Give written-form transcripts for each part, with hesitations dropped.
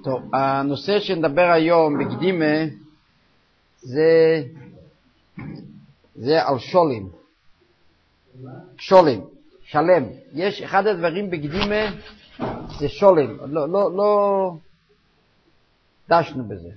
טוב, הנושא שנדבר היום בקדימה זה על שולים. שולים, שלם. יש אחד הדברים בקדימה זה שולים. לא דשנו בזה.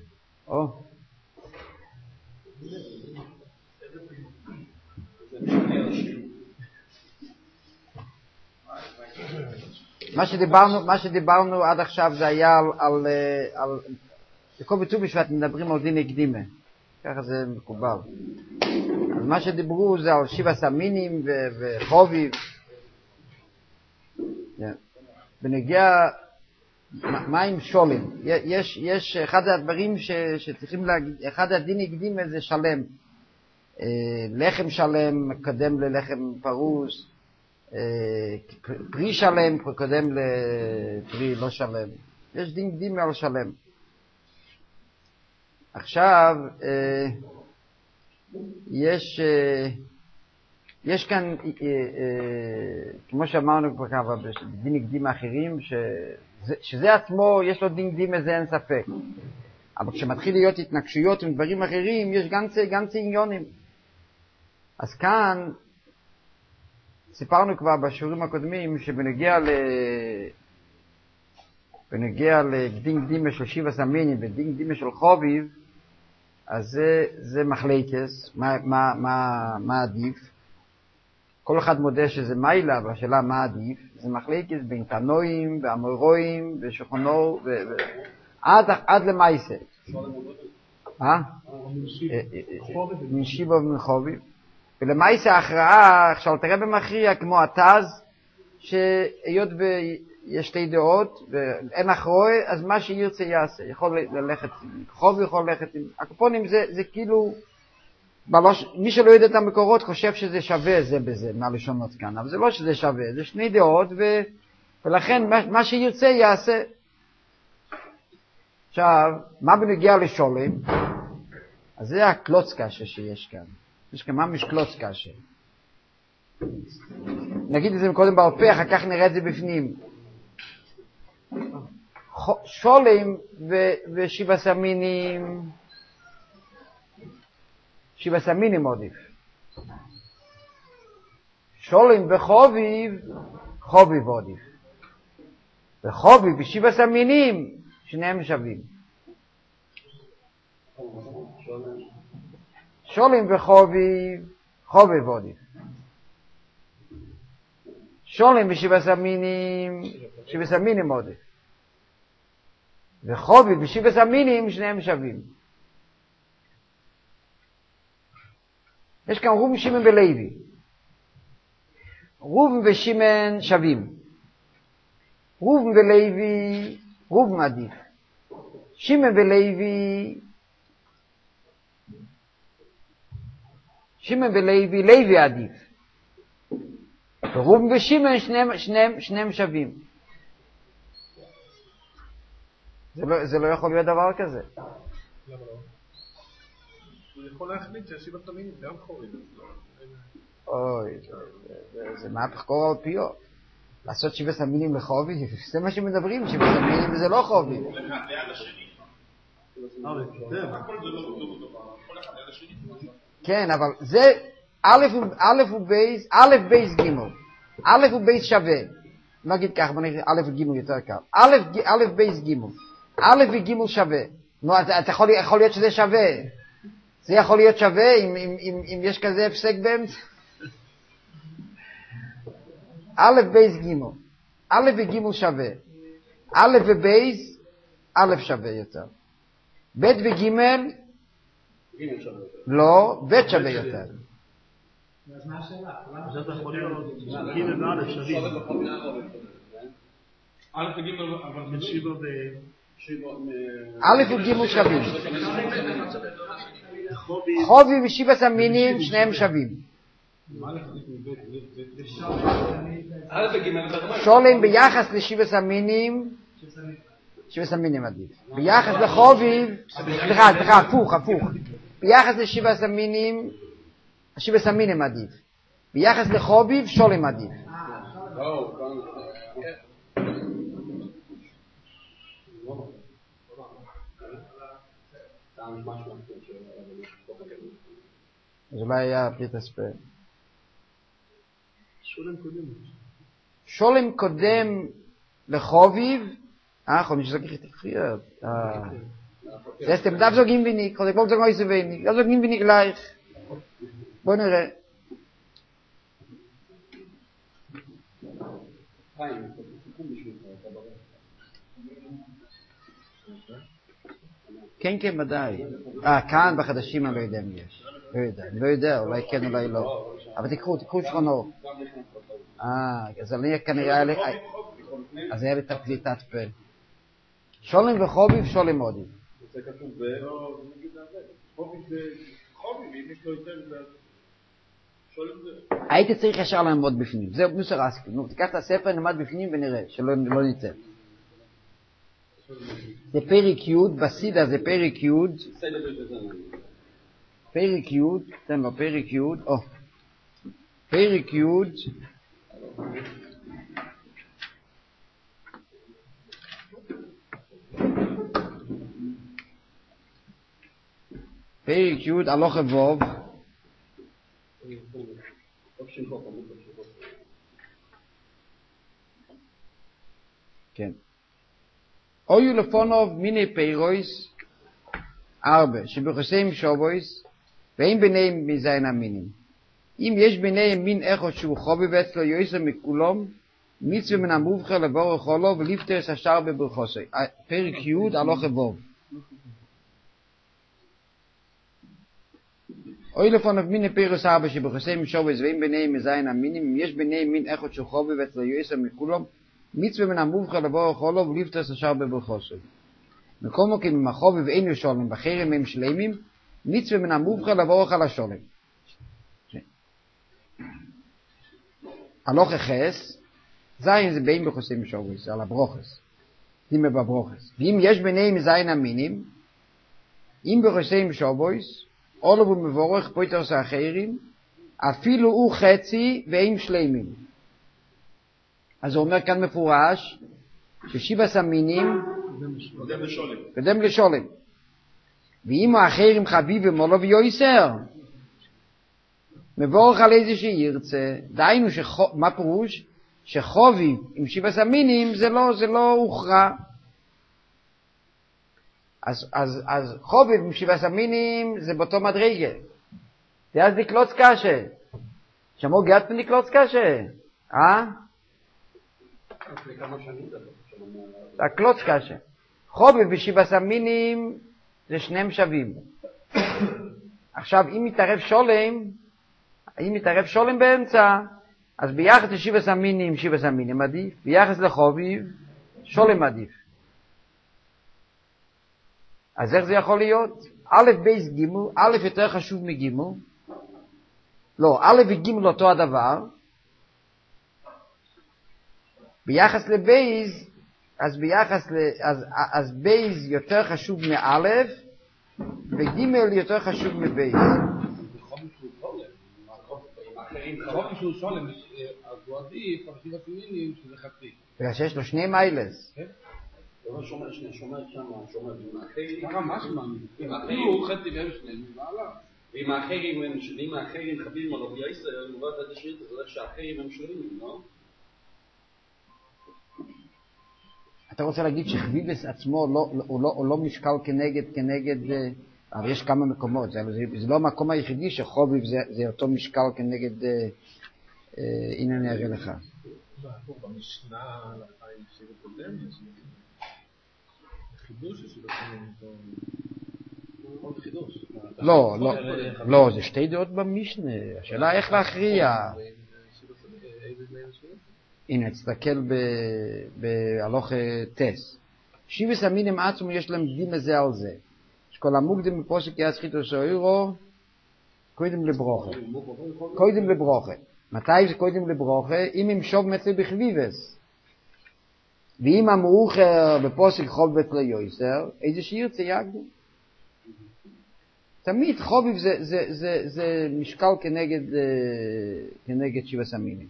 מה שדיברנו עד עכשיו זה היה על בכל ביטוי בשבט מדברים על דין קדימה, ככה זה מקובל. אז מה שדיברו זה על 7 סמינים וחוביב. בנגיע מה עם שולים, יש אחד הדברים שצריכים להגיד, אחד הדין קדימה זה שלם. לחם שלם קדם ללחם פרוס, פרי שלם קודם לפרי לא שלם. יש דין קדימה על שלם. עכשיו יש כאן כמו שאמרנו כבר כמה דין קדימה אחרים שזה עצמו יש לו דין קדימה, זה אין ספק, אבל כשמתחיל להיות התנגשויות עם דברים אחרים יש גם עניונים. אז כאן סיפרנו כבר בשיעורים הקודמים שבנגיע לדין קדימה של 7 סמינים ודין קדימה של חוביב, אז זה מחלקס, מה עדיף. כל אחד מודה שזה מיילה, והשאלה מה עדיף. זה מחלקס בין תנועים ואמורואים ושכונו עד למייסה. מנשיבו ומחוביב. ולמייסה ההכרעה, עכשיו תראה במכריע כמו התז, שהיות יש 2 דעות ואין הכרעה, אז מה שירצה יעשה. יכול ללכת עם חוב, יכול ללכת עם הקופונים, זה כאילו, מי שלא יודע את המקורות חושב שזה שווה זה בזה, מהלשונות כאן, אבל זה לא שזה שווה, זה 2 דעות, ולכן מה שירצה יעשה. עכשיו, מה בנגיע לשולים? אז זה הקלוץ קשה שיש כאן. יש כאן ממש קלוץ קשה. נגיד את זה קודם בעל פה, אחר כך נראה את זה בפנים. שולים ו7 סמינים, 7 סמינים עדיף. שולים וחוביב, חוביב עדיף. וחוביב ו7 סמינים, שניהם שווים. שולים וחוביב, חוביב עדיף. שולים ו7 סמינים, 7 סמינים עדיף. וחוביב ו7 סמינים, שניהם שווים. יש כאן ראובן, שמעון ולוי. ראובן ושמעון שווים. ראובן ולוי, ראובן עדיף. שמעון ולוי, שמעון ולוי, לוי עדיף. ראובן ושמעון שניהם שווים. זה לא יכול להיות דבר כזה. למה לא? הוא יכול להחליט ש7 סמינים גם חורים. אוי, זה מה תחקור על פיו. לעשות 7 סמינים לחובי, זה מה שמדברים, 7 סמינים וזה לא חובי. כל אחד ליד השני. הכל זה לא אותו דבר, כל אחד ליד השני. כן, אבל זה א' ובייס ג'. א' ובייס שווה. נגיד כך, א' וג' יותר קל. א' בייס ג'. א' וג' שווה. נו, אתה יכול להיות שזה שווה. זה יכול להיות שווה אם יש כזה הפסק באמצע. א' בייס ג'. א' וג' שווה. א' ובייס, א' שווה יותר. ב' וג' לא, ב' שווה יותר. אז מה השאלה? אז אתה יכול להיות ג' וא' שווים. א' וג' אבל משיבה א' וג' שווים. חובי ו7 סמינים שניהם שווים. שולים ביחס ל7 סמינים, 7 סמינים עדיף. ביחס לחובי, סליחה, הפוך. ביחס ל7 סמינים, 7 סמינים עדיף. ביחס לחובי, שולים עדיף. אז אולי היה פריט הספר. שולם קודם לחוביב, חוביב שזכיר תקחיות. זה אסתם דף זוגים ביניק, חוזק בוק זוגים איסו ביניק, דף זוגים ביניק לייך. בואו נראה. כן, כן, ודאי. כאן בחדשים אני לא יודע מי יש. לא יודע, אולי כן, אולי לא. אבל תקחו שכונו. אז אני כנראה, אז היה לי את הפליטת פה. שולם וחוביב, שולם מודיב. זה כתוב חוביב זה חוביב, אם יש לו יותר שולם זה... הייתי צריך ישר לעמוד בפנים. זהו נוסר אסקי. נו, תיקח את הספר, נעמד בפנים ונראה, שלא ניצא. זה פרק י' בסידה זה פרק י'. פרק י', תן לו פרק י', פרק י', פרק י' הלוך ווב. כן. אויו לפונוב מיני פירויס 4 שבחוסים שובויס ואין ביניהם מזין המינים. אם יש ביניהם מין אחד שהוא חובב אצלו יויסר מכולם, מצווה מן המובחר לבורך חולו ולפטרס השאר בברכוסי. פרק י' הלוך ווב. אוי לפונוב מיני פירויס 4 שבחוסים שובויס ואין ביניהם מזין המינים. אם יש ביניהם מין אחד שהוא חובב אצלו יויסר מכולם, מצווה מן המובחר לבורך חולו ולפטרס השאר בברכוסי. מכל מוקים עם החובב אין שולם בחרם הם שלמים, מצווה מן המובחר לבורך על השולם. הלוך החס, זין זה בין בחוסים שובויס, על הברוכס, דימה בברוכס. ואם יש ביניהם זין המינים, אם בחוסים שובויס, אולו ומבורך פויטרס האחרים, אפילו הוא חצי והם שלמים. אז הוא אומר כאן מפורש, ששיבס המינים, קודם לשולם. ואם האחרים חביב ומולו ויועסר, מבורך על איזה שירצה. דהיינו, מה פירוש? שחוביב עם שיבס המינים זה לא הוכרע. אז חוביב עם שיבס המינים זה באותו מדרגה. זה אז דקלוץ קשה. שמו גאט מדקלוץ קשה. זה הקלוץ קשה. חוביב ושיבס המינים זה שניהם שווים. עכשיו, אם מתערב שולם באמצע, אז ביחס לשיבס המינים, שיבס המינים עדיף, ביחס לחוביב, שולם עדיף. אז איך זה יכול להיות? א' בייס גימו, א' יותר חשוב מגימו. לא, א' וגימו אותו הדבר. ביחס לבייס, אז בייס יותר חשוב מאלף, וגימל יותר חשוב מבייס. חוביב שהוא שולם, אז הוא עדיף, אבל שיבס המינים שזה חצי. בגלל שיש לו שני מיילס. כן? הוא שומר שם, ככה משמע, הוא חצי והם שניהם, ועלה. ואם האחרים חביבים עליו יעשר, הוא רואה את השאיר, זה הולך שהאחרים הם שלמים, לא? אתה רוצה להגיד שחביבס עצמו הוא לא משקל כנגד, אבל יש כמה מקומות, זה לא המקום היחידי שחוביב זה אותו משקל כנגד, הנה אני אראה לך. במשנה לחיים שיבת קודם, חידוש שיבת קודם, עוד חידוש. לא, זה שתי דעות במשנה, השאלה איך להכריע. הנה, תסתכל בהלוך טס. שיבס המינים עצמו יש להם דין לזה על זה. שכל המוקדם בפוסק יעשחית ושאירו, קודם לברוכה. קודם לברוכה. מתי זה קודם לברוכה? אם הם שוב מצוי בחביבס. ואם המאוחר בפוסק חוב בטרי יויסר, איזה שירצה יגדו. תמיד חוביב זה משקל כנגד שיבס המינים.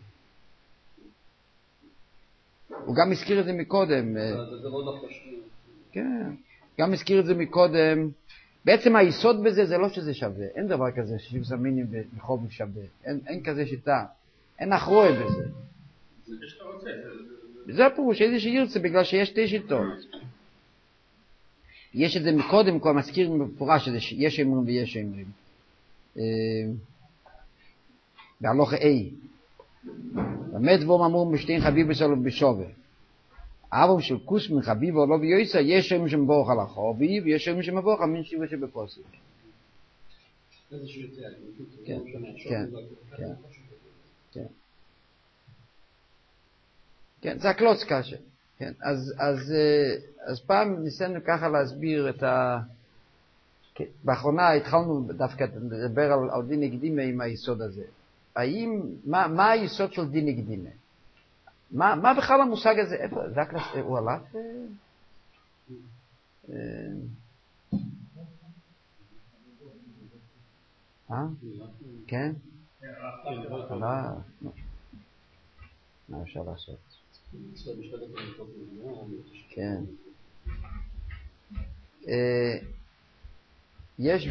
הוא גם הזכיר את זה מקודם. זה לא דווקא שני. כן. גם הזכיר את זה מקודם בעצם היסוד בזה זה לא שזה שווה. אין דבר כזה ששיבוס המינים וחוביב שווה. אין כזה שיטה. אין אחרוי בזה. זה שאתה רוצה. זה הפירוש, איזה שירצה, בגלל שיש שתי שיטות. יש את זה מקודם, כבר מזכיר מפורש, יש אמרים ויש אמרים. בהלוך A. באמת בו אמרו משתין חביב בסלו בשווה. אבל של כוס מחביב או לא ביועסה, יש אמרים שמבורך על החוביב, ויש אמרים שמבורך על מין שיבה שבפוסק. איזה שיוצא, כן, כן, כן. כן, זה הקלוץ קשה. כן, אז פעם ניסינו ככה להסביר את באחרונה התחלנו דווקא לדבר על דין הקדימה עם היסוד הזה. מה היסוד של דין הקדימה? מה בכלל המושג הזה? איפה? זה הקלוץ, הוא הלך? כן? מה אפשר לעשות? כן. יש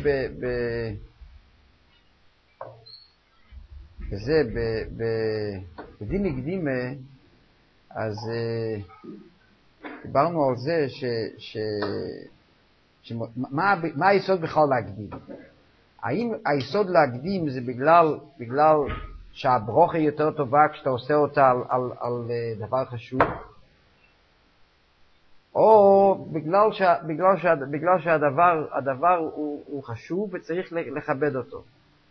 בזה, בדין הקדימה, אז דיברנו על זה מה היסוד בכלל להקדים? האם היסוד להקדים זה בגלל שהברוכה היא יותר טובה כשאתה עושה אותה על דבר חשוב? או בגלל שהדבר הוא חשוב וצריך לכבד אותו?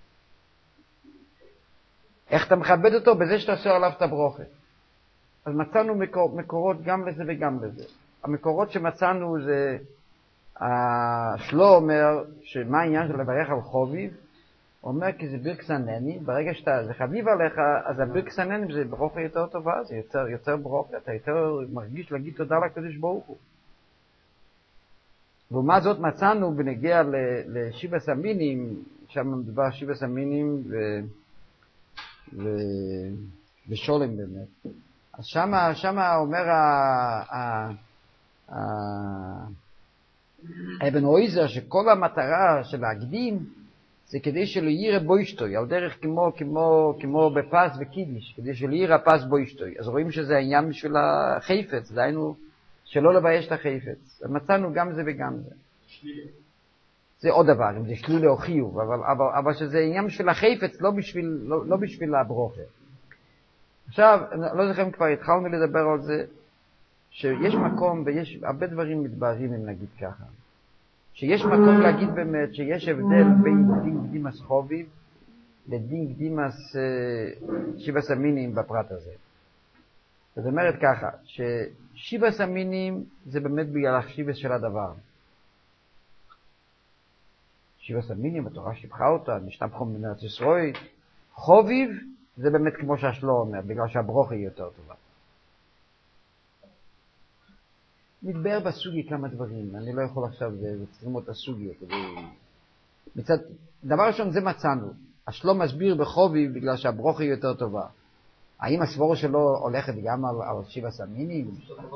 איך אתה מכבד אותו? בזה שאתה עושה עליו את הברוכה. אז מצאנו מקורות גם לזה וגם לזה. המקורות שמצאנו זה, שלו אומר שמה העניין של לברך על חוביב? הוא אומר כי זה בירקס הנני, ברגע זה חביב עליך, אז הבירקס הנני זה ברוכה יותר טובה, זה יותר ברוכה, אתה יותר מרגיש להגיד תודה לקדוש ברוך הוא. ומה זאת מצאנו בנגיע לשיבס המינים, שם מדובר שיבס המינים ושולם באמת. אז שמה אומר אבן עוזר שכל המטרה של להקדים זה כדי שלא יראה בוישטוי, על דרך כמו בפס וקידיש, כדי שלא יראה פס בוישטוי. אז רואים שזה העניין בשביל החפץ, דהיינו שלא לבייש את החפץ. מצאנו גם זה וגם זה. זה עוד דבר, אם זה שלילה או חיוב, אבל שזה עניין בשביל החפץ, לא בשביל הברוכה. עכשיו, לא זוכר אם כבר התחלנו לדבר על זה, שיש מקום ויש הרבה דברים מתבררים אם נגיד ככה. שיש מקום להגיד באמת שיש הבדל בין דין קדימס חוביב לדין קדימס שיבס המינים בפרט הזה. זאת אומרת ככה, ששיבס המינים זה באמת בגלל השיבס של הדבר. שיבס המינים, התורה שיבחה אותה, נשתבחו במדינת ישראל. חוביב זה באמת כמו שהשלו אומר, בגלל שהברוכה היא יותר טובה. מתבאר בסוגי כמה דברים, אני לא יכול עכשיו לצריכים את הסוגי. דבר ראשון זה מצאנו, השלו מסביר בחוביב בגלל שהברוכה היא יותר טובה. האם הסבורה שלו הולכת גם על שיבס המינים?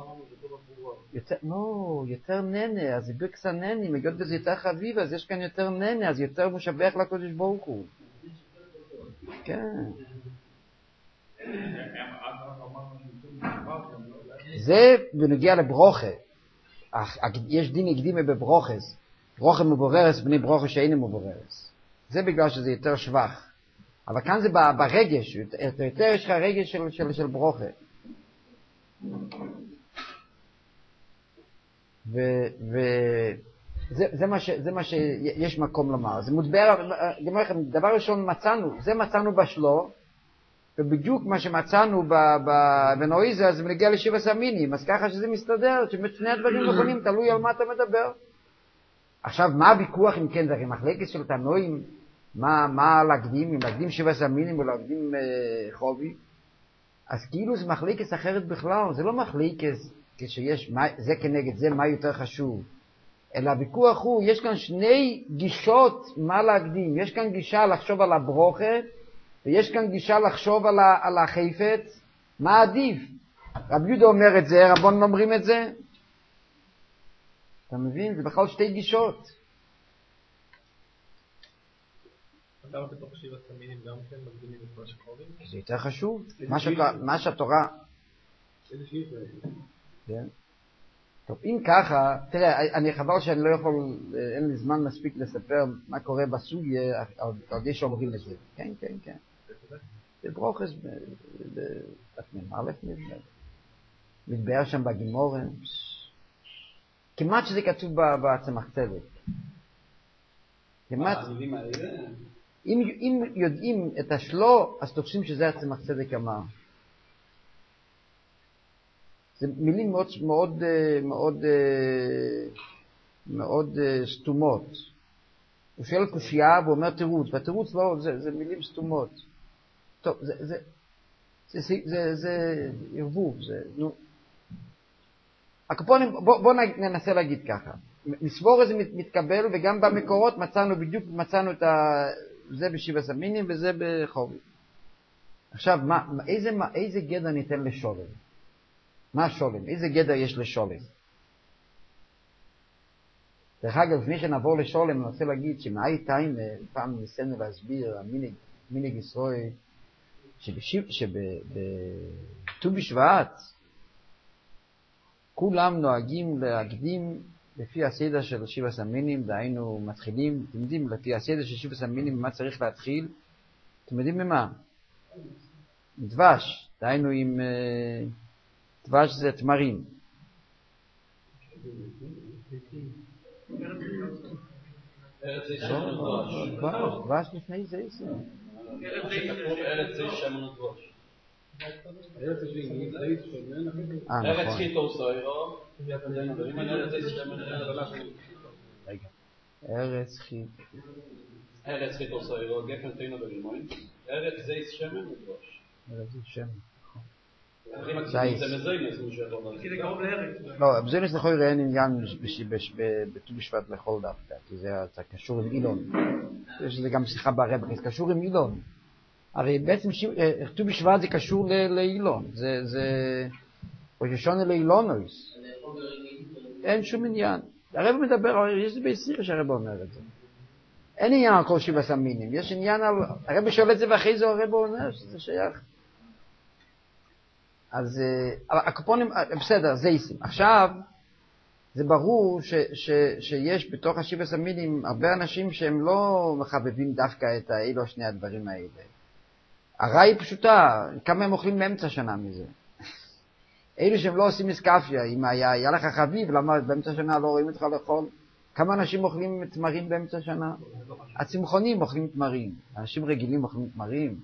יותר ננה, אז זה בירקס הנני, מגיעות בזה יותר חביב, אז יש כאן יותר ננה, אז יותר משבח לקדוש ברוך הוא. כן. זה בנגיע לברוכה. יש דין הקדימה בברוכס. ברוכה מבוררס בני ברוכה שאין מבוררס. זה בגלל שזה יותר שבח. אבל כאן זה ברגש, יותר יש לך רגש של ברוכה. זה מה שיש מקום לומר. זה מודבר, דבר ראשון מצאנו, זה מצאנו בשלו, ובדיוק מה שמצאנו בנויזה, זה מגיע לשיבס המינים, אז ככה שזה מסתדר, ששני הדברים נכונים, תלוי על מה אתה מדבר. עכשיו, מה הוויכוח אם כן, זה הרי מחלקת של תנועים, מה להקדים, אם להקדים שיבס המינים או להקדים חובי, אז כאילו זה מחלקת אחרת בכלל, זה לא מחלקת כשיש זה כנגד זה, מה יותר חשוב. אלא הוויכוח הוא, יש כאן שני גישות מה להקדים, יש כאן גישה לחשוב על הברוכה, ויש כאן גישה לחשוב על החפץ, מה עדיף? רב יהודה אומר את זה, רבון אומרים את זה. אתה מבין? זה בכלל שתי גישות. למה בתוך שבעת המינים גם כן מקדימים את מה שקוראים? זה יותר חשוב. מה שהתורה... איזה שאיפה? כן. טוב, אם ככה, תראה, אני חבל שאני לא יכול, אין לי זמן מספיק לספר מה קורה בסוגיה, עוד יש אומרים את זה. כן, כן, כן. בברוכס, בתמ"א, מתבאר שם בגימורן. כמעט שזה כתוב בעצמך צדק. כמעט... אם יודעים את השלו, אז תופסים שזה עצמך צדק אמר. זה מילים מאוד, מאוד, מאוד, מאוד סתומות. הוא שואל קושייה והוא אומר תירוץ, והתירוץ לא, זה מילים סתומות. טוב, זה ערבוב, נו. הקופונים, בוא ננסה להגיד ככה. מסבור זה מתקבל, וגם במקורות מצאנו את זה בשבעת המינים וזה בחובי. עכשיו, איזה גדר ניתן לשולם? מה שולם? איזה גדר יש לשולם? דרך אגב, לפני שנעבור לשולם, אני רוצה להגיד שמאי טיימה, פעם ניסינו להסביר, המנהג ישראל, שבט"ו בשבט, כולם נוהגים להקדים לפי הסדר של שבעת המינים, דהיינו מתחילים, אתם יודעים, לפי הסדר של שבעת המינים, מה צריך להתחיל? אתם יודעים ממה? דבש, דהיינו עם... דבש זה תמרים. דבש לפני זה איזה. ארץ זה שמן ודבש. ארץ חיטו סוירו. ארץ חיטו. ארץ חיטו סוירו, גפן תינו בלימון. ארץ זה שמן ודבש. ארץ זה שמן. לא, בזינס לכל יראה אין עניין בט"ו בשבט לכל דווקא, כי זה קשור עם אילון. יש לזה גם שיחה ברב, זה קשור עם אילון. הרי בעצם ט"ו בשבט זה קשור לאילון, זה ראשון לאילונוס. אין שום עניין. הרב מדבר, יש זה ביסיר שהרב אומר את זה. אין עניין על כל שבעת המינים, יש עניין על... הרב שואל את זה ואחרי זה הרב אומר שזה שייך. אז הקופונים, בסדר, זה איסים. עכשיו, זה ברור שיש בתוך השבעת המינים הרבה אנשים שהם לא מחבבים דווקא את האלו שני הדברים האלה. הרעי היא פשוטה, כמה הם אוכלים באמצע שנה מזה. אלו שהם לא עושים מסקפיה, אם היה לך חביב, למה באמצע שנה לא רואים אותך לאכול? כמה אנשים אוכלים תמרים באמצע שנה? הצמחונים אוכלים תמרים, אנשים רגילים אוכלים תמרים.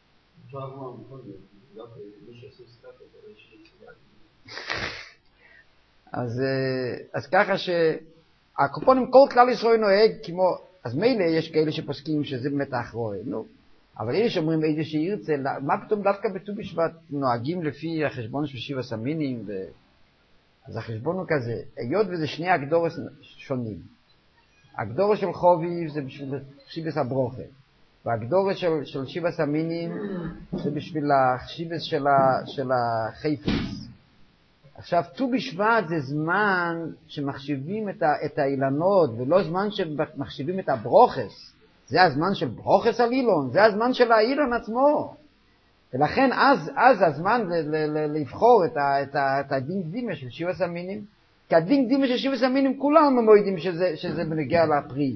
אז ככה שהקופונים כל כלל ישראל נוהג כמו, אז מילא יש כאלה שפוסקים שזה באמת האחרון, נו. אבל אלה שאומרים איזה שירצה, מה פתאום דווקא בט"ו בשבט נוהגים לפי החשבון של שבעת המינים, אז החשבון הוא כזה, היות וזה שני הגדורס שונים. הגדורס של חוביב זה בשביל שבעת הברוכה, והגדורס של שבעת המינים זה בשביל השבעת של החפץ. עכשיו, ט"ו בשבט זה זמן שמחשיבים את האילנות, ולא זמן שמחשיבים את הברוכס. זה הזמן של ברוכס על אילון, זה הזמן של האילון עצמו. ולכן אז הזמן לבחור את הדין דימה של שבעת המינים. כי הדין דימה של שבעת המינים כולם מועידים שזה בנגיע לפרי.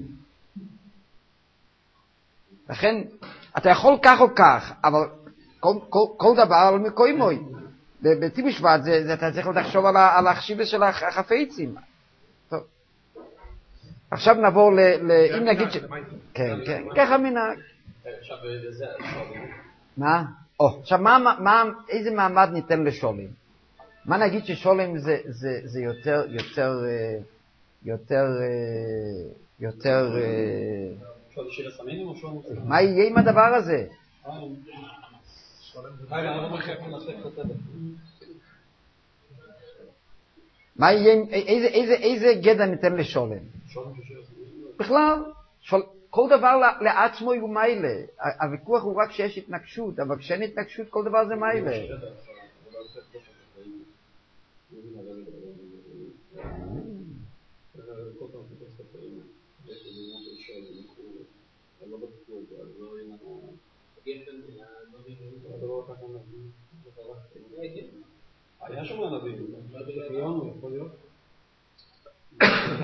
לכן, אתה יכול כך או כך, אבל כל דבר על מקוימוי. בט"ו בשבט אתה צריך לחשוב על החשיבה של החפצים. טוב. עכשיו נעבור אם נגיד כן, כן, ככה מנהג. עכשיו זה השולים. מה? עכשיו איזה מעמד ניתן לשולים? מה נגיד ששולים זה יותר מה יהיה עם הדבר הזה? מה יהיה, איזה גדר ניתן לשולם? בכלל, כל דבר לעצמו הוא מיילה. הוויכוח הוא רק שיש התנגשות, אבל כשאין התנגשות כל דבר זה מיילה.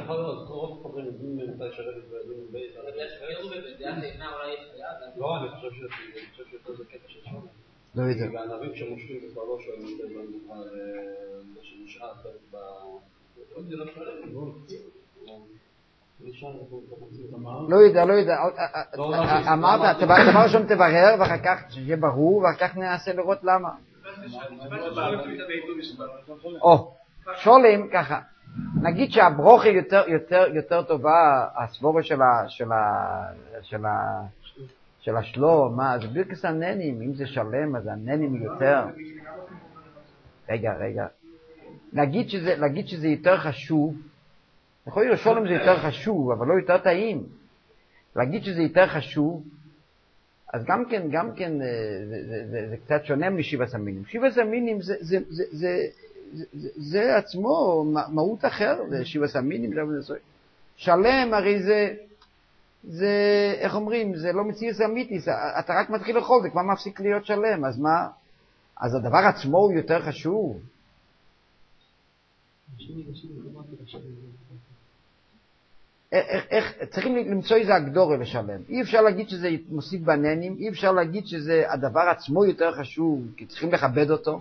יכול להיות, רוב חברים יודעים מתי שרדת ויודעים בית. לא, אני חושב שיותר זה קטע של שונה. לא יודע. והענבים שמושכים בכלל לא שואלים מתי זמן בכלל שנשאר ב... אותי לא שואלים. לא יודע. אמרת, דבר ראשון תברר, ואחר כך שיהיה ברור, ואחר כך ננסה לראות למה. שולם ככה. נגיד שהברוכי יותר טובה, הסבורה של השלו, מה, זה ברכס הננים, אם זה שלם, אז הננים יותר. רגע. נגיד שזה יותר חשוב, יכול להיות שולם זה יותר חשוב, אבל לא יותר טעים. להגיד שזה יותר חשוב, אז גם כן זה קצת שונה משיבס המינים. שיבס המינים זה עצמו מהות אחר, זה שיבס המינים, שלם הרי זה, איך אומרים, זה לא מציאס אמיתיס, אתה רק מתחיל לאכול, זה כבר מפסיק להיות שלם, אז מה? אז הדבר עצמו הוא יותר חשוב. צריכים למצוא איזה הגדורה לשלם. אי אפשר להגיד שזה מוסיף בננים, אי אפשר להגיד שזה הדבר עצמו יותר חשוב, כי צריכים לכבד אותו.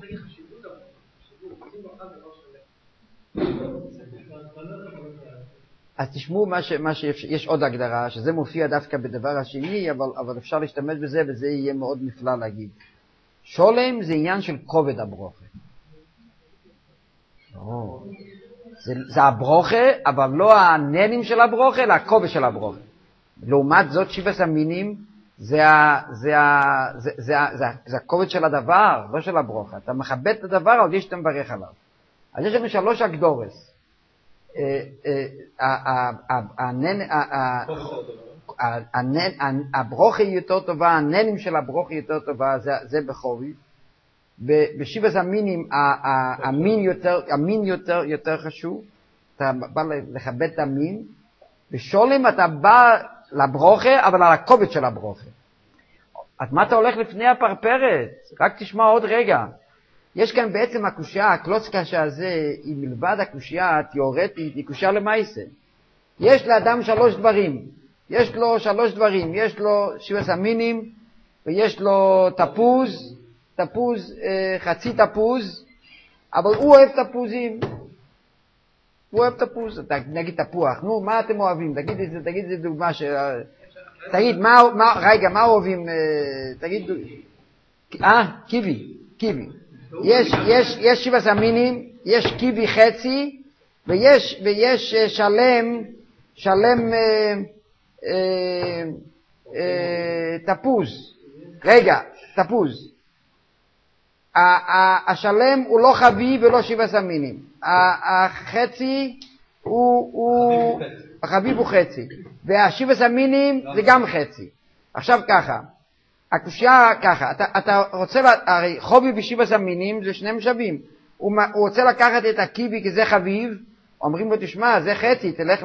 אז תשמעו יש עוד הגדרה, שזה מופיע דווקא בדבר השני, אבל אפשר להשתמש בזה, וזה יהיה מאוד נפלא להגיד. שולם זה עניין של כובד הברוכה. זה הברוכה, אבל לא הננים של הברוכה, אלא הכובד של הברוכה. לעומת זאת, שיבס המינים, זה הכובד של הדבר, לא של הברוכה. אתה מכבד את הדבר, אבל יש שאתה מברך עליו. אז יש לנו 3 הגדורס. הברוכה היא יותר טובה, הננים של הברוכה היא יותר טובה, זה בחובי. בשיבס המינים, המין יותר חשוב, אתה בא לכבד את המין. בשולם אתה בא לברוכה, אבל על הכובד של הברוכה. אז מה אתה הולך לפני הפרפרת? רק תשמע עוד רגע. יש כאן בעצם הקושיה, הקלוצקה הזה, היא מלבד הקושיה התיאורטית, היא קושיה למעשה. יש לאדם 3 דברים. יש לו 3 דברים. יש לו שיבס המינים, ויש לו תפוז, חצי תפוז, אבל הוא אוהב תפוזים. הוא אוהב תפוז. נגיד תפוח. נו, מה אתם אוהבים? תגיד איזה דוגמה תגיד, מה אוהבים? תגיד, קיבי. יש שיבס המינים, יש קיבי חצי, ויש שלם תפוז. רגע, תפוז. השלם הוא לא חביב ולא שיבס המינים. החצי החביב הוא חצי. והשיבס המינים זה גם חצי. עכשיו ככה. הקושיה ככה, אתה רוצה, הרי חובי ושיבס המינים זה שניהם שווים. הוא רוצה לקחת את הקיבי כי זה חביב, אומרים לו תשמע זה חצי, תלך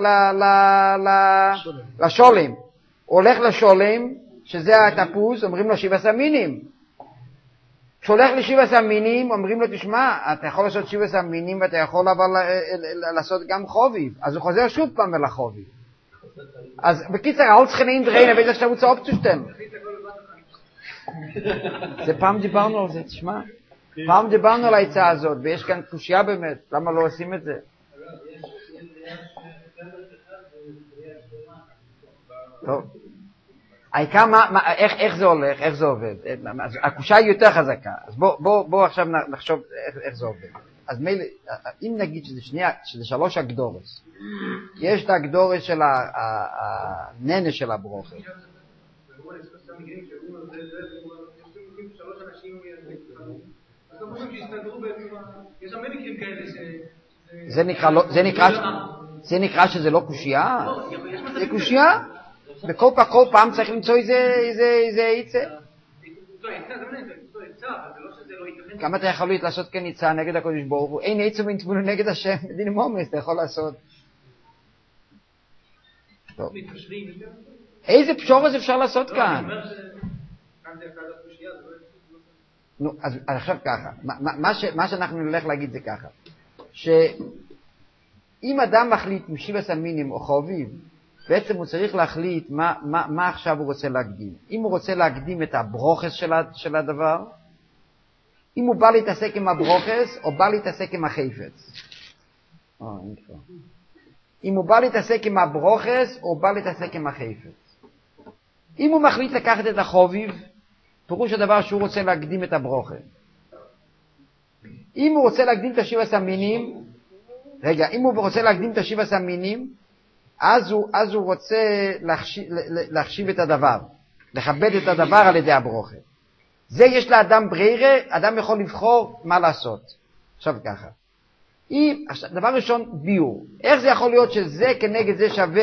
לשולם. הוא הולך לשולם, שזה התפוז, אומרים לו שיבס המינים. כשהולך לשיבס המינים, אומרים לו תשמע, אתה יכול לעשות שיבס המינים ואתה יכול אבל לעשות גם חוביב. אז הוא חוזר שוב פעם אל החוביב. אז בקיצר, all צריכים דריינה, ואיזה שאתה רוצה אופצושתם. זה פעם דיברנו על זה, תשמע. פעם דיברנו על העצה הזאת, ויש כאן קושיה באמת, למה לא עושים את זה? טוב. העיקר, איך זה הולך, איך זה עובד? הקושיה היא יותר חזקה, אז בוא עכשיו נחשוב איך זה עובד. אז מילא, אם נגיד שזה 3 הגדורס, יש את הגדורס של הננה של הברוכה. זה נקרא שזה לא קושיה? זה קושיה? בכל פעם צריך למצוא איזה עיצה. כמה אתה יכול לעשות כאן עיצה נגד הקודש ברוך הוא? אין עיצה ונתבונו נגד השם, דין מומס, אתה יכול לעשות. איזה פשורס אפשר לעשות כאן? נו, אז עכשיו ככה, מה שאנחנו נלך להגיד זה ככה, אם אדם מחליט משבעת המינים או חוביב, בעצם הוא צריך להחליט מה עכשיו הוא רוצה להקדים. אם הוא רוצה להקדים את הברוכס של הדבר, אם הוא בא להתעסק עם הברוכס או בא להתעסק עם החפץ. אם הוא בא להתעסק עם הברוכס או בא להתעסק עם החפץ. אם הוא מחליט לקחת את החוביב, פירוש הדבר שהוא רוצה להקדים את הברוכה. אם הוא רוצה להקדים את השבעת המינים, אם הוא רוצה להקדים את השבעת המינים, אז הוא רוצה להחשיב את הדבר, לכבד את הדבר על ידי הברוכה. זה יש לאדם ברירה, אדם יכול לבחור מה לעשות. עכשיו ככה. דבר ראשון, ביור. איך זה יכול להיות שזה כנגד זה שווה,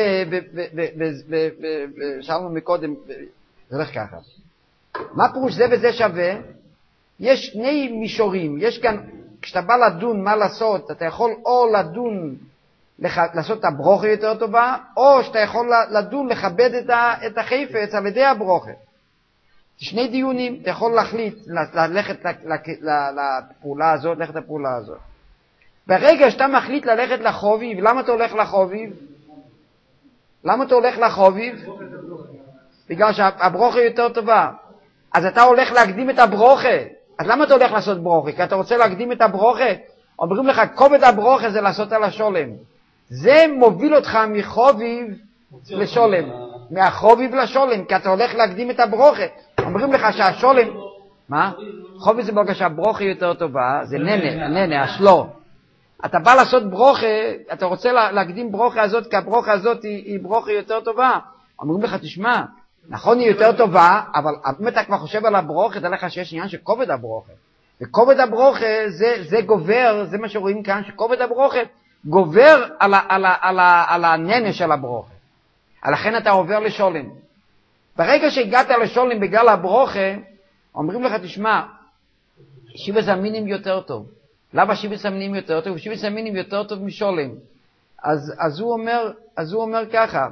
ושאלנו מקודם, זה הולך ככה. מה פירוש זה וזה שווה? יש שני מישורים. יש כאן, כשאתה בא לדון מה לעשות, אתה יכול או לדון, לעשות את הברוכה יותר טובה, או שאתה יכול לדון, לכבד את החפץ על ידי הברוכה. שני דיונים, אתה יכול להחליט, ללכת לפעולה הזאת, ללכת לפעולה הזאת. ברגע שאתה מחליט ללכת לחוביב, למה אתה הולך לחוביב? למה אתה הולך לחוביב? בגלל שהברוכה יותר טובה. אז אתה הולך להקדים את הברוכה. אז למה אתה הולך לעשות ברוכה? כי אתה רוצה להקדים את הברוכה? אומרים לך, כובד הברוכה זה לעשות על השולם. זה מוביל אותך מחוביב לשולם. מהחוביב לשולם, כי אתה הולך להקדים את הברוכה. אומרים לך שהשולם... מה? חוביב זה ברגע שהברוכה יותר טובה, זה ננה, השלו. אתה בא לעשות ברוכה, אתה רוצה להקדים ברוכה הזאת, כי הברוכה הזאת היא ברוכה יותר טובה. אומרים לך, תשמע, נכון היא יותר טובה, אבל אם אתה כבר חושב על הברוכה, תדע לך שיש עניין שכובד הברוכה. וכובד הברוכה זה גובר, זה מה שרואים כאן, שכובד הברוכה גובר על הננה של הברוכה. לכן אתה עובר לשולם. ברגע שהגעת לשולם בגלל הברוכה, אומרים לך, תשמע, שבעת המינים יותר טוב. למה שבעת המינים יותר טוב? שבעת המינים יותר טוב משולם. אז הוא אומר ככה,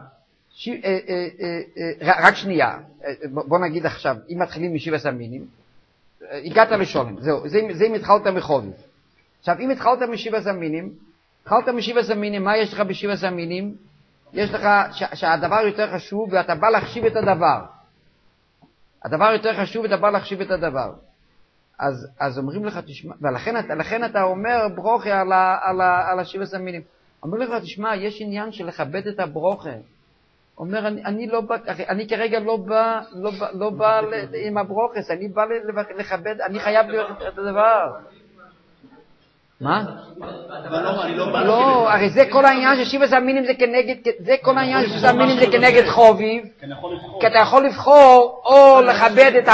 רק שנייה, בוא נגיד עכשיו, אם מתחילים משבעת המינים, הגעת לשולם, זהו, זה אם התחלת מחוביב. עכשיו, אם התחלת משבעת המינים, מה יש לך בשבעת המינים? יש לך שהדבר יותר חשוב ואתה בא להחשיב את הדבר. הדבר יותר חשוב ואתה בא להחשיב את הדבר. אז אומרים לך, תשמע, ולכן אתה אומר ברוכה על השבעת המינים. אומרים לך, תשמע, יש עניין של לכבד את הברוכה. אומר, אני כרגע לא בא עם הברוכס, אני בא לכבד, אני חייב את הדבר. מה? לא, הרי זה כל העניין ששבעת המינים זה כנגד, זה כל העניין ששבעת המינים זה כנגד חוביב, כי אתה יכול לבחור או לכבד את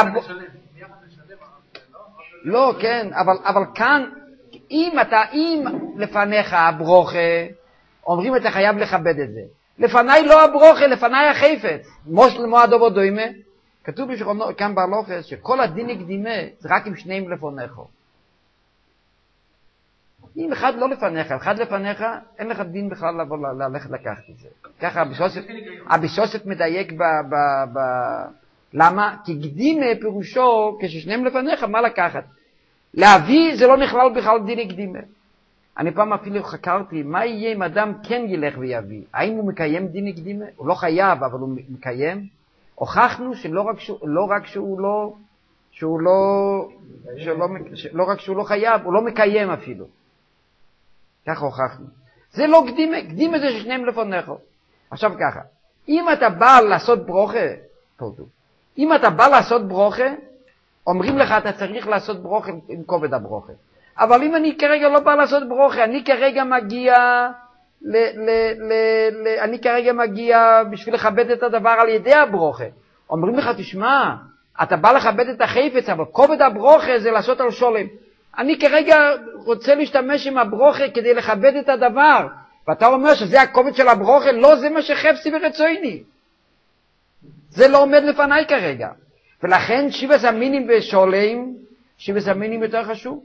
לא, כן, אבל כאן, אם לפניך הברוכה, אומרים אתה חייב לכבד את זה. לפניי לא הברוכה, לפניי החפץ. מושל מועדו ודוימה. כתוב כאן בהלוכס שכל הדין הקדימה זה רק עם שניהם לפניך. אם אחד לא לפניך, אחד לפניך, אין לך דין בכלל לבוא ללכת לקחת את זה. ככה הביסוסת מדייק למה? כי קדימה פירושו כששניהם לפניך, מה לקחת? להביא זה לא נכלל בכלל דין הקדימה. אני פעם אפילו חקרתי, מה יהיה אם אדם כן ילך ויביא? האם הוא מקיים דין הקדימה? הוא לא חייב, אבל הוא מקיים. הוכחנו שלא רק שהוא לא חייב, הוא לא מקיים אפילו. ככה הוכחנו. זה לא קדימה, קדימה זה ששניהם לפניך. עכשיו ככה, אם אתה בא לעשות ברוכה, אם אתה בא לעשות ברוכה, אומרים לך אתה צריך לעשות ברוכה עם כובד הברוכה. אבל אם אני כרגע לא בא לעשות ברוכה, אני כרגע מגיע בשביל לכבד את הדבר על ידי הברוכה. אומרים לך, תשמע, אתה בא לכבד את החפץ, אבל כובד הברוכה זה לעשות על שולם. אני כרגע רוצה להשתמש עם הברוכה כדי לכבד את הדבר. ואתה אומר שזה הכובד של הברוכה, לא זה מה שחפצי ורצויני. זה לא עומד לפניי כרגע. ולכן שבעת המינים בשולם, שבעת המינים יותר חשוב.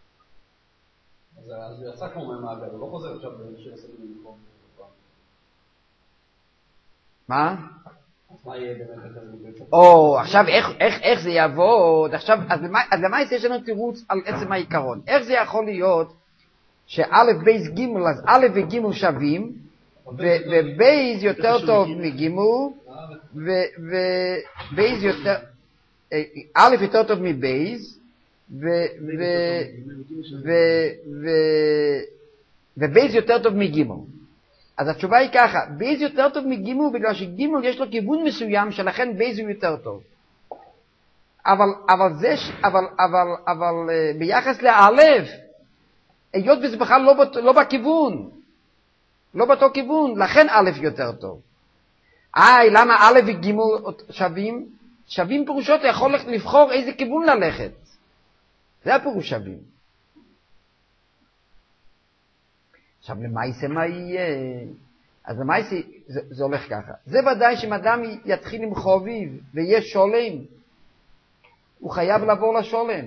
אז הוא יצא כמו מהמעגל, הוא לא חוזר עכשיו שבעת המינים נכון. מה? אז מה יהיה באמת אחרי? עכשיו איך זה יעבוד? עכשיו, אז למה יש לנו תירוץ על עצם העיקרון? איך זה יכול להיות שא' בייס גימול, אז א' וגימול שווים, ובייס יותר טוב מגימול, ובייס יותר, א' יותר טוב מבייס, ובייס יותר טוב מגימול. אז התשובה היא ככה, בייס יותר טוב מגימול, בגלל שגימול יש לו כיוון מסוים, שלכן בייס הוא יותר טוב. אבל ביחס לאלף, היות וזה בכלל לא בכיוון, לא באותו כיוון, לכן א' יותר טוב. למה א' וגימול שווים? שווים פירושו, אתה יכול לבחור איזה כיוון ללכת. זה הפירוש שווים. עכשיו למעשה מה יהיה? אז למעשה זה הולך ככה. זה ודאי שאם אדם יתחיל עם חוביב ויש שולם, הוא חייב לעבור לשולם.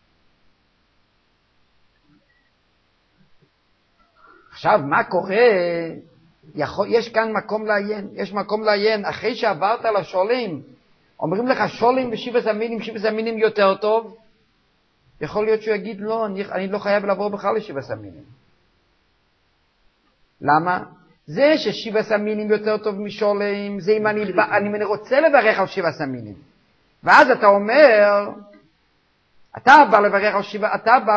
עכשיו, מה קורה? יש כאן מקום לעיין. יש מקום לעיין. אחרי שעברת לשולם, אומרים לך שולם ושבע זמינים יותר טוב. יכול להיות שהוא יגיד, לא, אני לא חייב לעבור בכלל לשבע זמינים. למה? זה ששבע זמינים יותר טוב משולם, זה אם אני רוצה לברך על שבע זמינים. ואז אתה אומר, אתה בא לברך על שבע,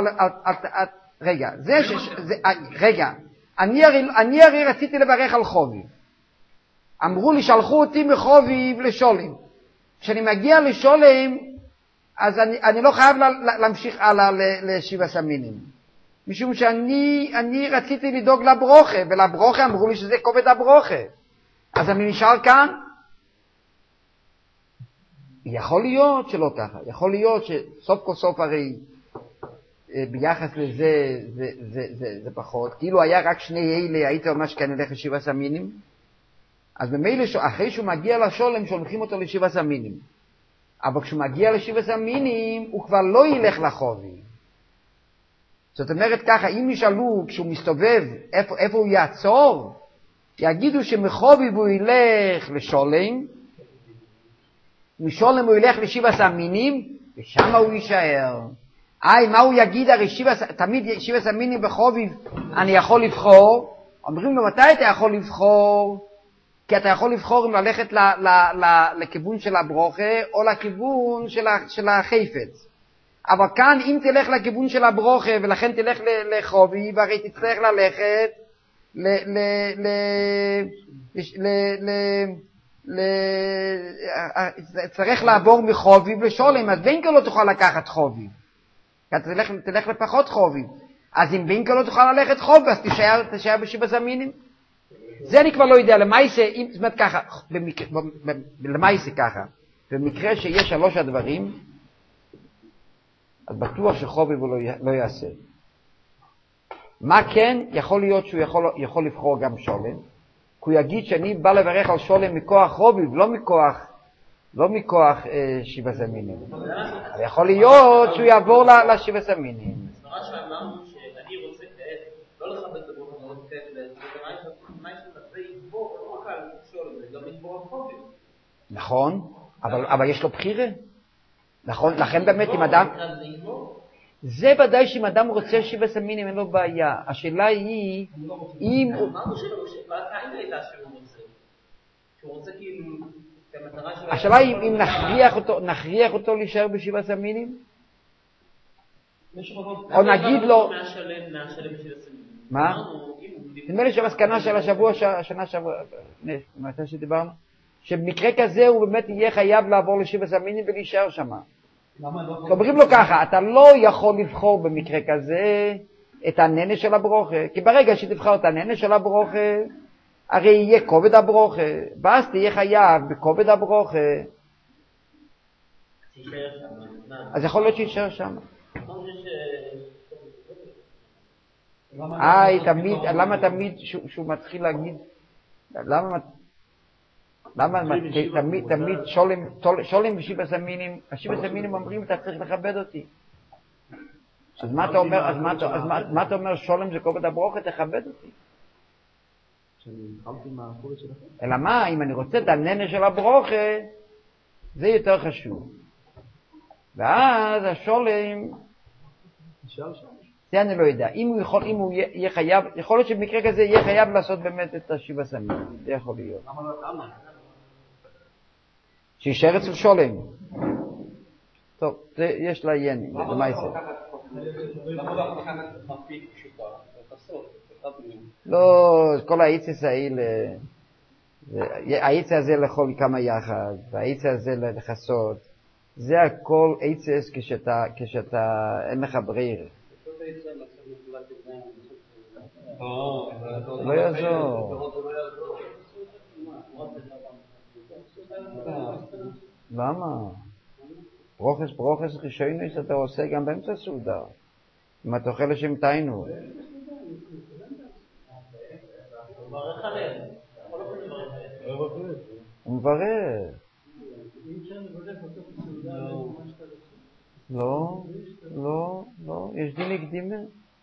אני הרי רציתי לברך על חוביב. אמרו לי, שלחו אותי מחוביב לשולם. כשאני מגיע לשולם, אז אני לא חייב להמשיך הלאה לשבע זמינים. משום שאני רציתי לדאוג לברוכה, ולברוכה אמרו לי שזה כובד הברוכה. אז אני נשאר כאן. יכול להיות שלא ככה. יכול להיות שסוף כל סוף הרי ביחס לזה זה פחות. כאילו היה רק שני אלה, היית אומר שכאן נלך לשבע זמינים. אז במילא אחרי שהוא מגיע לשולם, שולחים אותו לשבע זמינים. אבל כשהוא מגיע לשבע זמינים, הוא כבר לא ילך לחובי. זאת אומרת ככה, אם ישאלו כשהוא מסתובב איפה הוא יעצור, יגידו שמחובי הוא ילך לשולם, משולם הוא ילך לשבע זמינים, ושם הוא יישאר. מה הוא יגיד? הרי תמיד שבע זמינים בחוביב אני יכול לבחור. אומרים לו, מתי אתה יכול לבחור? כי אתה יכול לבחור אם ללכת לכיוון של הברוכה או לכיוון של החפץ. אבל כאן אם תלך לכיוון של הברוכה ולכן תלך לחוביב, הרי תצטרך ללכת צריך לעבור מחוביב לשולם, אז בין כה לא תוכל לקחת חוביב. תלך לפחות חוביב. אז אם בין כה לא תוכל ללכת חוביב, אז תשאר בשבע זמינים. זה אני כבר לא יודע, למעשה, זאת אומרת ככה, למעשה ככה, במקרה שיש שלוש הדברים, אז בטוח שחוביב הוא לא יעשה. מה כן? יכול להיות שהוא יכול לבחור גם שולם, כי הוא יגיד שאני בא לברך על שולם מכוח חוביב, לא מכוח שבע זמינים. יכול להיות שהוא יעבור לשבע זמינים. נורא שאמרנו שאני רוצה לא לכבד את הברוך הזאת מה יש לזה יגבור, לא רק על שולם, זה גם יגבור על חוביב. נכון, אבל יש לו בחירה. נכון, לכן באמת אם אדם... זה ודאי שאם אדם רוצה שבע זמינים אין לו בעיה. השאלה היא אם... אמרנו שבעתיים הייתה שהוא רוצה. שהוא רוצה כאילו... השאלה היא אם נכריח אותו להישאר בשבע זמינים? או נגיד לו... מהשלם בשבע זמינים. מה? נדמה לי שהמסקנה של השנה שעברה, מתי שדיברנו, שבמקרה כזה הוא באמת יהיה חייב לעבור לשבע זמינים ולהישאר שם. אומרים לו ככה, אתה לא יכול לבחור במקרה כזה את הננה של הברוכה, כי ברגע שתבחר את הננה של הברוכה, הרי יהיה כובד הברוכה, ואז תהיה חייב בכובד הברוכה. אז יכול להיות שישאר שם. למה תמיד שהוא מתחיל להגיד, למה תמיד שולם ושבע זמינים, השבע זמינים אומרים אתה צריך לכבד אותי. אז מה אתה אומר שולם זה כובד הברוכה, תכבד אותי. אלא מה, אם אני רוצה את הננה של הברוכה, זה יותר חשוב. ואז השולם זה אני לא יודע. אם הוא יהיה חייב, יכול להיות שבמקרה כזה יהיה חייב לעשות באמת את השבעה סמים. זה יכול להיות. למה לא כמה? שישאר אצל שולם. טוב, יש לה עניין, זה מה יעשה. למה לא לקחת מפית פשוטה? לחסות, לא, כל העיצס האלה, העיצס הזה לאכול כמה יחד, והעיצס הזה לחסות, זה הכל עיצס כשאתה אין לך בריר. לא יעזור. למה? ברוכס חישונוס אתה עושה גם באמצע סעודה. אם אתה אוכל לשם תיינו. הוא מברך. לא, לא, לא, יש דין הקדימה.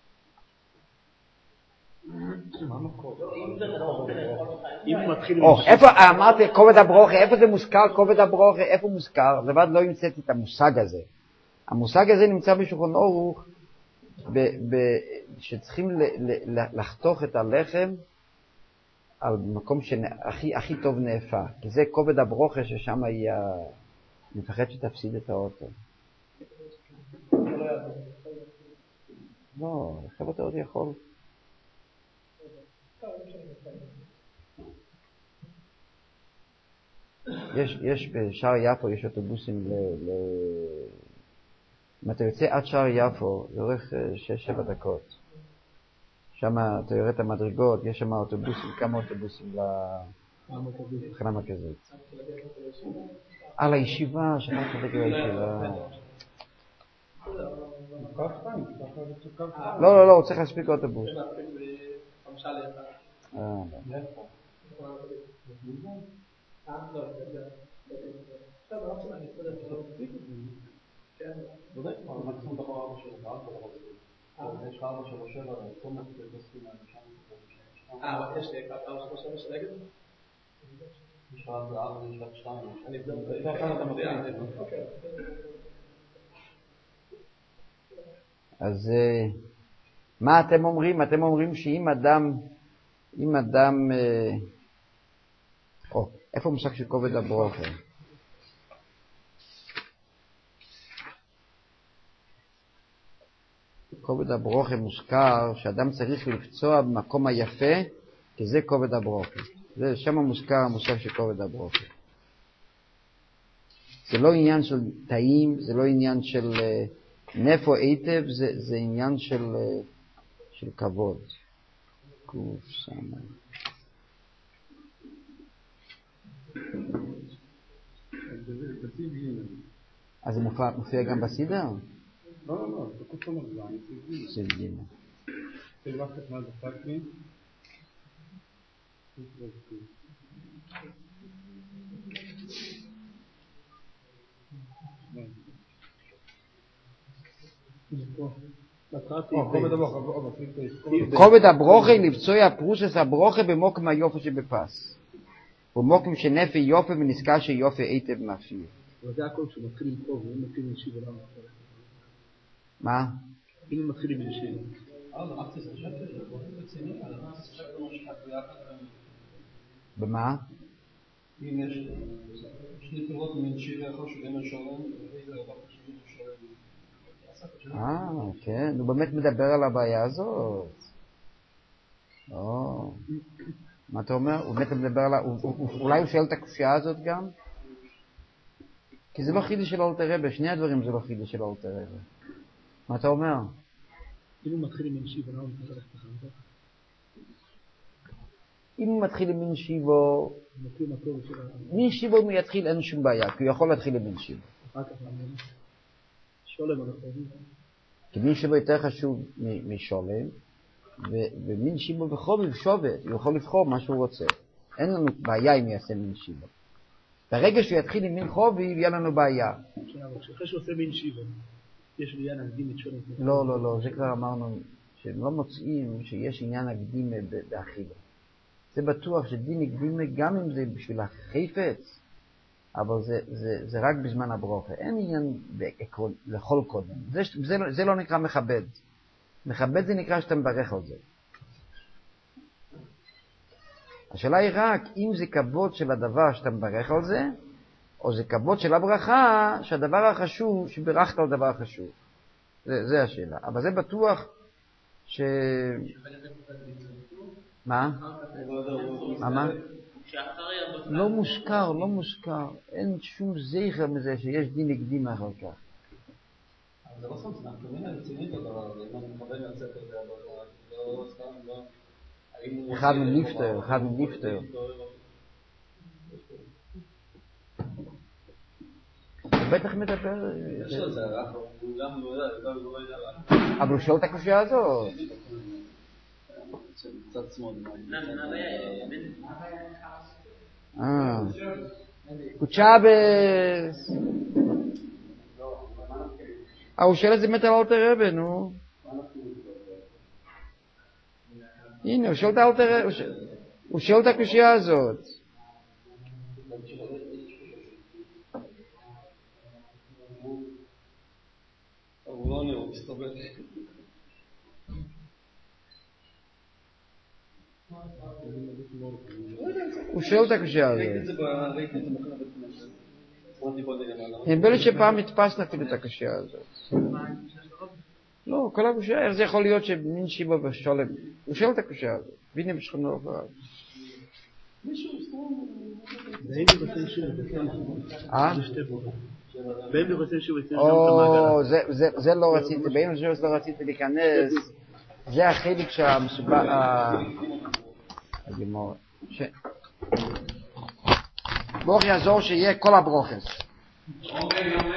איפה, אמרתי כובד הברוכה, איפה זה מוזכר כובד הברוכה, איפה מוזכר? לבד לא המצאתי את המושג הזה. המושג הזה נמצא בשולחן ערוך, שצריכים לחתוך את הלחם על מקום שהכי טוב נאפה, כי זה כובד הברוכה ששם היא מפחד שתפסיד את האוטו. לא, עכשיו עוד יכול. יש בשער יפו, יש אוטובוסים אם אתה יוצא עד שער יפו, זה אורך 6-7 דקות. שם אתה יורד את המדרגות, יש שם אוטובוסים, כמה אוטובוסים לתחנה מרכזית. על הישיבה, שכחתי לדבר על הישיבה. לא, הוא צריך להספיק אוטובוס. אז מה אתם אומרים? אתם אומרים שאם אדם איפה מושג של כובד הברוכה? כובד הברוכה מוזכר שאדם צריך לפצוע במקום היפה, כי זה כובד הברוכה. זה שם מוזכר המושג של כובד הברוכה. זה לא עניין של טעים, זה לא עניין של נפו היטב, זה עניין של כבוד. קוף שמה. אז זה מופיע גם בסידר? לא, זה כתוב מגזיים, זה גיל. זה לא קצת מה דפק לי. כובד הברוכה לבצוע הפרוסס הברוכה במוקם היופי שבפס. במוקם שנפי יופי ונזכר שיופי היטב מאפיר. וזה הכל כשהוא מתחיל עם חוב, הוא מתחיל עם שיב עולם. מה? אם הוא מתחיל עם שיב. במה? אם יש שני תיבות מן שיר יכול שגם השלום, כן, הוא באמת מדבר על הבעיה הזאת. מה אתה אומר? הוא באמת מדבר על... אולי הוא שואל את הקושייה הזאת גם? כי זה לא חידוש של אלתר רבי, שני הדברים זה לא חידוש של אלתר רבי. מה אתה אומר? אם הוא מתחיל עם מנשיב, אני לא מתחיל ללכת לך. אם הוא מתחיל עם מנשיבו, מנשיבו אם הוא יתחיל אין שום בעיה, כי הוא יכול להתחיל עם מנשיבו. שולם על החובים. כי מנשיבו יותר חשוב משולם, ומנשיבו וחוביב שובת, הוא יכול לבחור מה שהוא רוצה. אין לנו בעיה אם יעשה מנשיבו. ברגע שהוא יתחיל עם מין חוביב, יהיה לנו בעיה. אחרי שהוא עושה מנשיבו, יש לי עניין להקדים את שולם. לא, זה כבר אמרנו, שהם לא מוצאים שיש עניין להקדים באכילה. זה בטוח שדין הקדימה גם אם זה בשביל החפץ, אבל זה רק בזמן הברוכה. אין עניין לאכול קודם. זה לא נקרא מכבד. מכבד זה נקרא שאתה מברך על זה. השאלה היא רק אם זה כבוד של הדבר שאתה מברך על זה, או זה כבוד של הברכה שהדבר החשוב, שברכת על דבר חשוב. זה השאלה. אבל זה בטוח ש... מה? מה? לא מוזכר, לא מוזכר. אין שום זכר מזה שיש דין הקדים אחר כך. אבל זה לא סתם, אנחנו קוראים לרצינית לדבר הזה, אם אני מכוון לצאת את זה, לא סתם, לא... אחד מליפטר. הוא בטח מדבר... יש על זה, הוא גם לא יודע, אבל הוא שואל את הקושיה הזאת. קצת שמאל. קוצ'אבס. הוא שואל את זה מת על אלתר רבי, נו. הנה, הוא שואל את הקושיה הזאת. הוא לא נראה, הוא מסתובב. הוא שואל את הקושיה הזאת. ראיתי את זה מחר בית כנסת. נדמה לי שפעם נתפסנו אפילו את הקושיה הזאת. לא, כל הקושיה, איך זה יכול להיות שמין שיבה ושולם? הוא שואל את הקושיה הזאת. והנה בשכנו אחריו. זה לא רציתי, באין רשת לא רציתי להיכנס. זה החלק שהמסובע... הגמור. ברוך יעזור שיהיה כל הברוכס.